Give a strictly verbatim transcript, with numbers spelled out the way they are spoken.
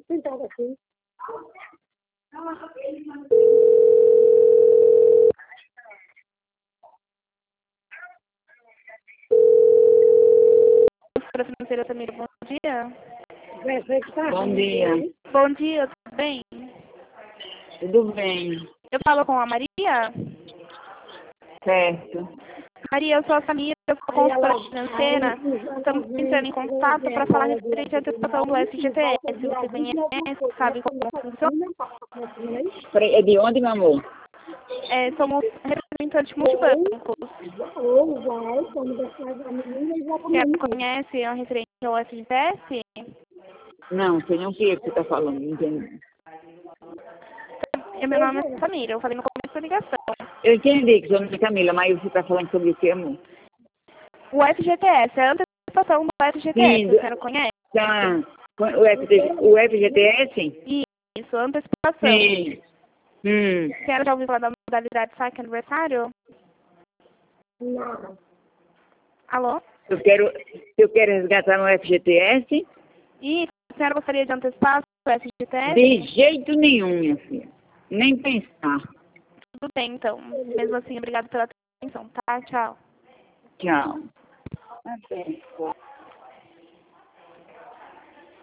sentado aqui. Para financeira Samira, bom dia. Bom dia. Bom dia, tudo bem? Tudo bem? Eu falo com a Maria? Certo. Maria, eu sou a Samira, eu sou consultora financeira. Estamos entrando em contato para falar referente à antecipação do F G T S. Você conhece, sabe como funciona? Peraí, é de onde, meu amor? É, somos representantes multibancos. Você conhece a referente ao F G T S? Não, sei nem o que você está falando, não entendi. Meu nome é Samira, eu falei no começo da ligação. Eu entendi que seu nome é Camila, mas você está falando sobre o que, amor? O F G T S, é a antecipação do F G T S, Sim, a senhora conhece? tá. O, F T, o F G T S? Isso, antecipação. Sim. Hum. A senhora já ouviu falar da modalidade saque aniversário? Não. Alô? Eu quero, eu quero resgatar meu F G T S? E a senhora gostaria de antecipar o F G T S? De jeito nenhum, minha filha. Nem pensar. Tudo bem, então. Mesmo assim, obrigada pela atenção, tá? Tchau. Tchau. Até.